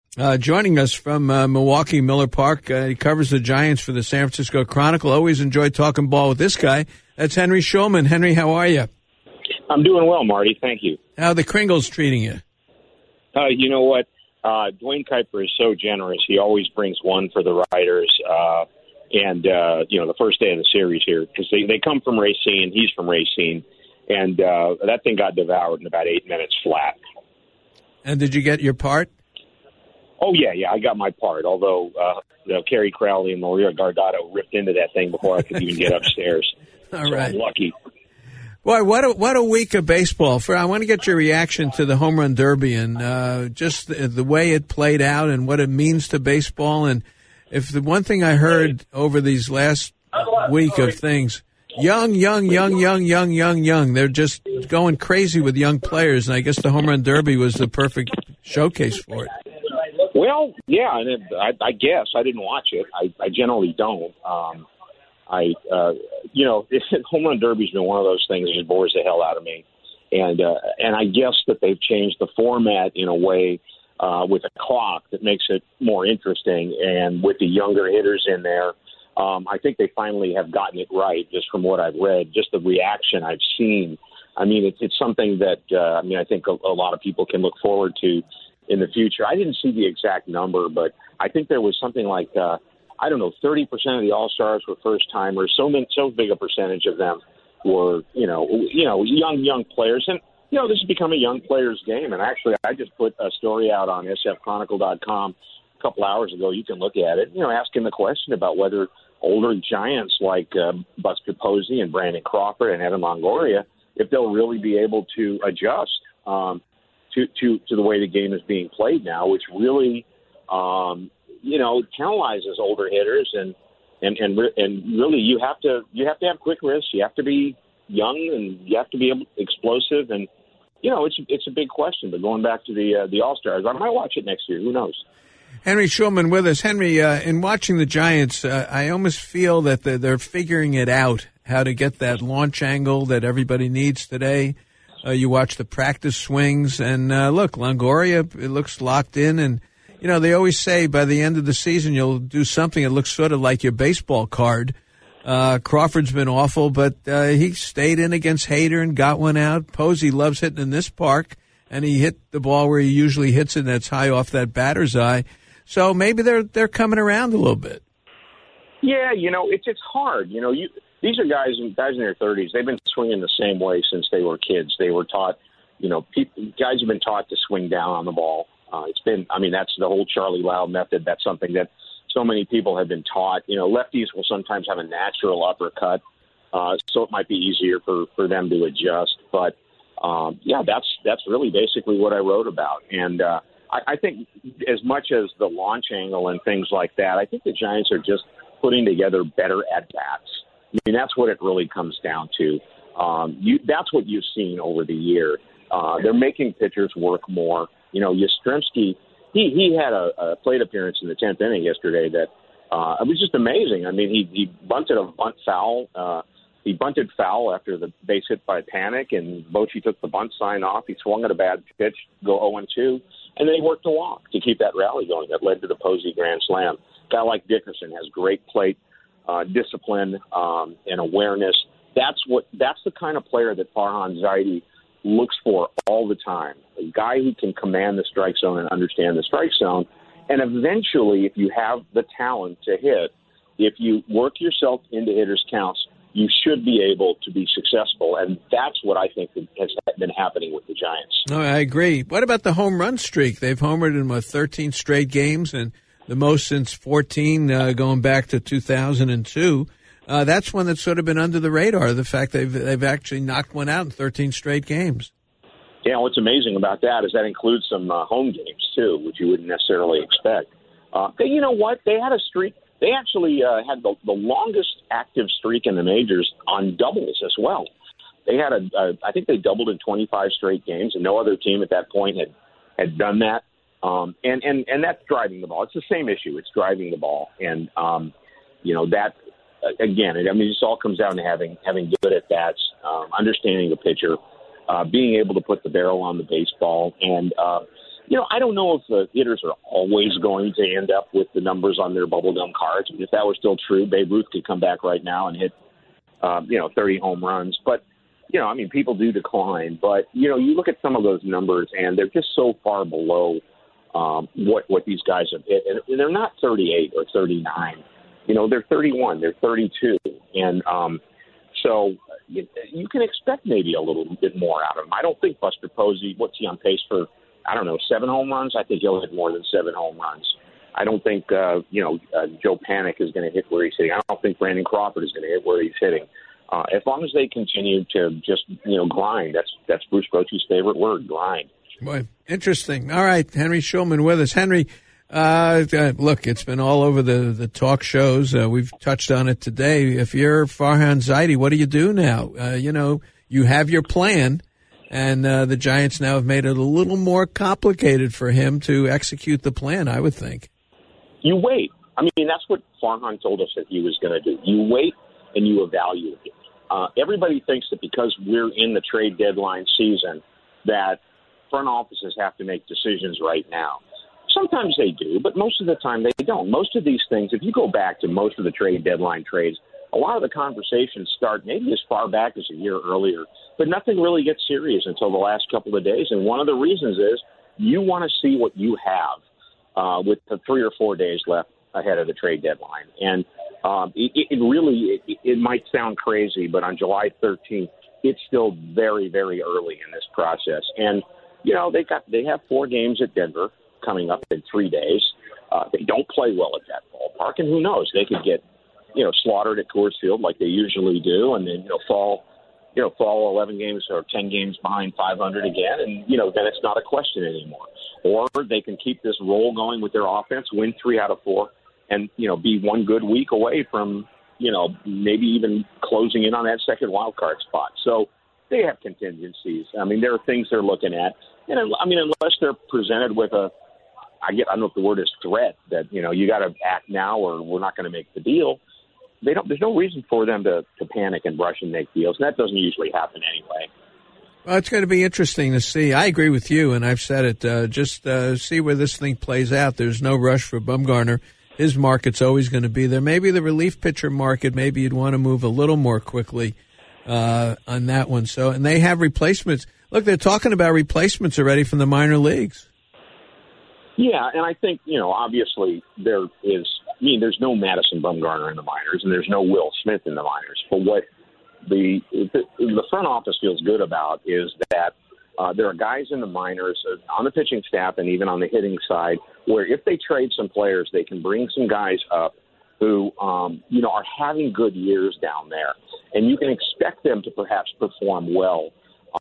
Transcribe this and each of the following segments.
Joining us from Milwaukee, Miller Park. He covers the Giants for the San Francisco Chronicle. Always enjoy talking ball with this guy. That's Henry Schulman. Henry, how are you? I'm doing well, Marty. Thank you. How are the Kringles treating you? You know what? Dwayne Kuiper is so generous. He always brings one for the writers. The first day of the series here, because they come from Racine. He's from Racine. And that thing got devoured in about 8 minutes flat. And did you get your part? Oh, yeah, I got my part, although Kerry Crowley and Maria Gargado ripped into that thing before I could even get upstairs. All right. I'm lucky. Boy, what a week of baseball. I want to get your reaction to the Home Run Derby and just the way it played out and what it means to baseball. And if the one thing I heard over these last week of things, young. They're just going crazy with young players, and I guess the Home Run Derby was the perfect showcase for it. Well, yeah, and I guess I didn't watch it. I generally don't. Home Run Derby's been one of those things that just bores the hell out of me, and I guess that they've changed the format in a way with a clock that makes it more interesting, and with the younger hitters in there. I think they finally have gotten it right, just from what I've read, just the reaction I've seen. I mean, it's something that, I think a lot of people can look forward to in the future. I didn't see the exact number, but I think there was something like, 30% of the All-Stars were first-timers. So big a percentage of them were, young players. And, this has become a young player's game. And actually, I just put a story out on sfchronicle.com a couple hours ago. You can look at it, asking the question about whether older giants like Buster Posey and Brandon Crawford and Evan Longoria, if they'll really be able to adjust to the way the game is being played now, which really, penalizes older hitters and really you have to have quick wrists, you have to be young, and you have to be explosive, and it's a big question. But going back to the All-Stars, I might watch it next year. Who knows? Henry Schulman with us. Henry, in watching the Giants, I almost feel that they're figuring it out, how to get that launch angle that everybody needs today. You watch the practice swings, and look, Longoria, it looks locked in. And, they always say by the end of the season you'll do something that looks sort of like your baseball card. Crawford's been awful, but he stayed in against Hader and got one out. Posey loves hitting in this park, and he hit the ball where he usually hits it, and that's high off that batter's eye. So maybe they're coming around a little bit. Yeah, it's hard. These are guys in their 30s. They've been swinging the same way since they were kids. They were taught, guys have been taught to swing down on the ball. That's the whole Charlie Lau method. That's something that so many people have been taught. Lefties will sometimes have a natural uppercut, so it might be easier for them to adjust. But that's really basically what I wrote about. And I think as much as the launch angle and things like that, I think the Giants are just putting together better at-bats. That's what it really comes down to. That's what you've seen over the year. They're making pitchers work more. Yastrzemski, he had a plate appearance in the 10th inning yesterday that it was just amazing. He bunted a bunt foul. He bunted foul after the base hit by Panic, and Bochy took the bunt sign off. He swung at a bad pitch, go 0-2, and then he worked a walk to keep that rally going that led to the Posey grand slam. A guy like Dickerson has great plate discipline and awareness. That's the kind of player that Farhan Zaidi looks for all the time. A guy who can command the strike zone and understand the strike zone. And eventually, if you have the talent to hit, if you work yourself into hitters' counts, you should be able to be successful. And that's what I think has been happening with the Giants. No, I agree. What about the home run streak? They've homered in 13 straight games, and the most since 14, going back to 2002. That's one that's sort of been under the radar, the fact they've actually knocked one out in 13 straight games. Yeah, what's amazing about that is that includes some home games, too, which you wouldn't necessarily expect. You know what? They had a streak. They actually had the longest active streak in the majors on doubles as well. They had I think they doubled in 25 straight games, and no other team at that point had done that. And that's driving the ball. It's the same issue. It's driving the ball. And, that, again, it just all comes down to having good at-bats, understanding the pitcher, being able to put the barrel on the baseball. And, I don't know if the hitters are always going to end up with the numbers on their bubblegum cards. I mean, if that were still true, Babe Ruth could come back right now and hit, 30 home runs. But, people do decline. But, you look at some of those numbers, and they're just so far below what these guys have hit. And they're not 38 or 39. They're 31, they're 32. And so you can expect maybe a little bit more out of them. I don't think Buster Posey, what's he on pace for, 7 home runs? I think he'll hit more than 7 home runs. I don't think, Joe Panik is going to hit where he's hitting. I don't think Brandon Crawford is going to hit where he's hitting. As long as they continue to just, grind, that's Bruce Bochy's favorite word, grind. Boy, interesting. All right, Henry Schulman with us. Henry, look, it's been all over the talk shows. We've touched on it today. If you're Farhan Zaidi, what do you do now? You have your plan, and the Giants now have made it a little more complicated for him to execute the plan, I would think. You wait. That's what Farhan told us that he was going to do. You wait and you evaluate it. Everybody thinks that because we're in the trade deadline season that front offices have to make decisions right now. Sometimes they do, but most of the time they don't. Most of these things, if you go back to most of the trade deadline trades, a lot of the conversations start maybe as far back as a year earlier, but nothing really gets serious until the last couple of days. And one of the reasons is you want to see what you have with the 3 or 4 days left ahead of the trade deadline. And it might sound crazy, but on July 13th, it's still very, very early in this process. And, they have 4 games at Denver coming up in 3 days. They don't play well at that ballpark, and who knows? They could get, slaughtered at Coors Field like they usually do, and then fall 11 games or 10 games behind 500 again, and then it's not a question anymore. Or they can keep this roll going with their offense, win 3 out of 4, and be one good week away from maybe even closing in on that second wild card spot. So they have contingencies. There are things they're looking at. And unless they're presented with I don't know if the word is threat, that, you got to act now or we're not going to make the deal. There's no reason for them to panic and rush and make deals. And that doesn't usually happen anyway. Well, it's going to be interesting to see. I agree with you, and I've said it. Just see where this thing plays out. There's no rush for Bumgarner. His market's always going to be there. Maybe the relief pitcher market, maybe you'd want to move a little more quickly on that one. So, and they have replacements. Look, they're talking about replacements already from the minor leagues. Yeah, and I think, obviously there's no Madison Bumgarner in the minors, and there's no Will Smith in the minors. But what the front office feels good about is that there are guys in the minors on the pitching staff and even on the hitting side where if they trade some players, they can bring some guys up who, are having good years down there. And you can expect them to perhaps perform well.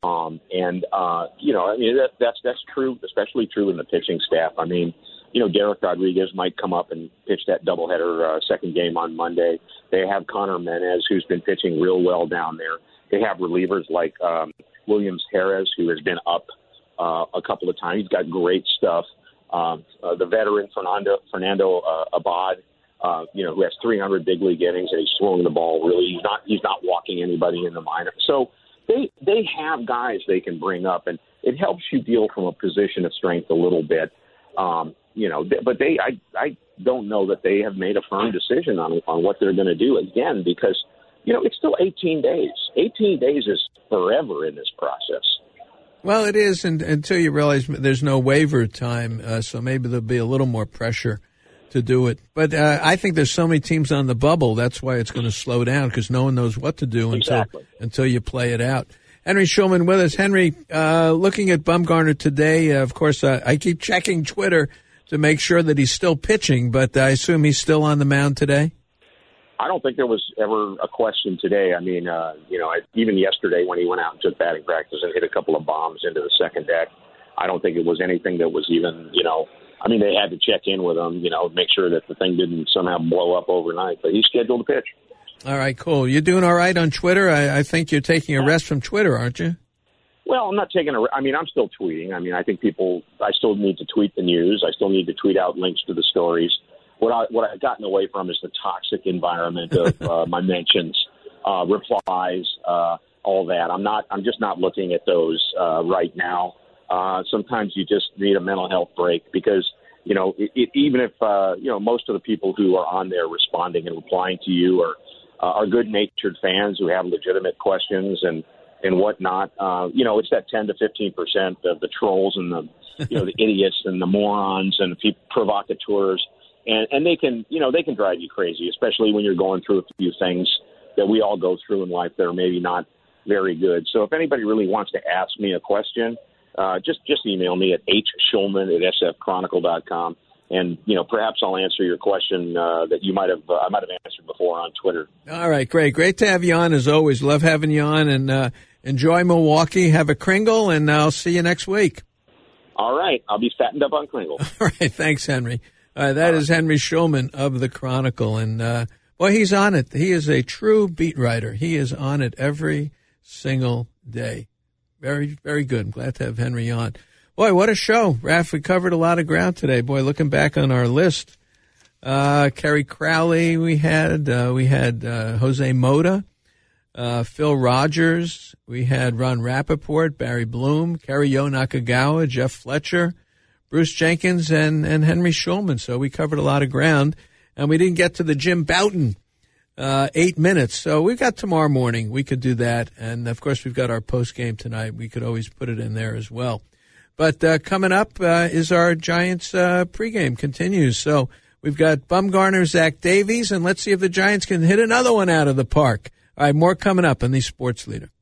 That's true, especially true in the pitching staff. Derek Rodriguez might come up and pitch that doubleheader second game on Monday. They have Connor Menez, who's been pitching real well down there. They have relievers like Williams Harris, who has been up a couple of times. He's got great stuff. The veteran Fernando Abad, who has 300 big league innings, and he's throwing the ball really. He's not walking anybody in the minor. So they have guys they can bring up, and it helps you deal from a position of strength a little bit. But I don't know that they have made a firm decision on what they're going to do again, because it's still 18 days. 18 days is forever in this process. Well, it is, and until you realize there's no waiver time, so maybe there'll be a little more pressure to do it. But I think there's so many teams on the bubble, that's why it's going to slow down, because no one knows what to do until you play it out. Henry Schulman with us. Henry, looking at Bumgarner today, of course, I keep checking Twitter to make sure that he's still pitching, but I assume he's still on the mound today? I don't think there was ever a question today. Even yesterday when he went out and took batting practice and hit a couple of bombs into the second deck, I don't think it was anything that was even, they had to check in with him, make sure that the thing didn't somehow blow up overnight, but he's scheduled to pitch. All right, cool. You're doing all right on Twitter? I think you're taking a rest from Twitter, aren't you? Well, I'm not taking I'm still tweeting. I think I still need to tweet the news. I still need to tweet out links to the stories. What I've gotten away from is the toxic environment of my mentions, replies, all that. I'm just not looking at those right now. sometimes you just need a mental health break because, even if, most of the people who are on there responding and replying to you are good-natured fans who have legitimate questions and whatnot, it's that 10 to 15% of the trolls and the idiots and the morons and the provocateurs. And they can drive you crazy, especially when you're going through a few things that we all go through in life that are maybe not very good. So if anybody really wants to ask me a question, just email me at hschulman@sfchronicle.com, and perhaps I'll answer your question that I might have answered before on Twitter. All right, great to have you on as always. Love having you on, and enjoy Milwaukee. Have a Kringle, and I'll see you next week. All right, I'll be fattened up on Kringle. All right, thanks, Henry. That is Henry Schulman of the Chronicle, and he's on it. He is a true beat writer. He is on it every single day. Very, very good. I'm glad to have Henry on. Boy, what a show. Raph, we covered a lot of ground today. Boy, looking back on our list, Kerry Crowley we had Jose Mota, Phil Rogers, we had Ron Rappaport, Barry Bloom, Kerry Yo Nakagawa, Jeff Fletcher, Bruce Jenkins, and Henry Schulman. So we covered a lot of ground, and we didn't get to the Jim Bouton 8 minutes. So we've got tomorrow morning. We could do that. And, of course, we've got our post game tonight. We could always put it in there as well. But coming up is our Giants pregame continues. So we've got Bumgarner, Zach Davies, and let's see if the Giants can hit another one out of the park. All right, more coming up on the Sports Leader.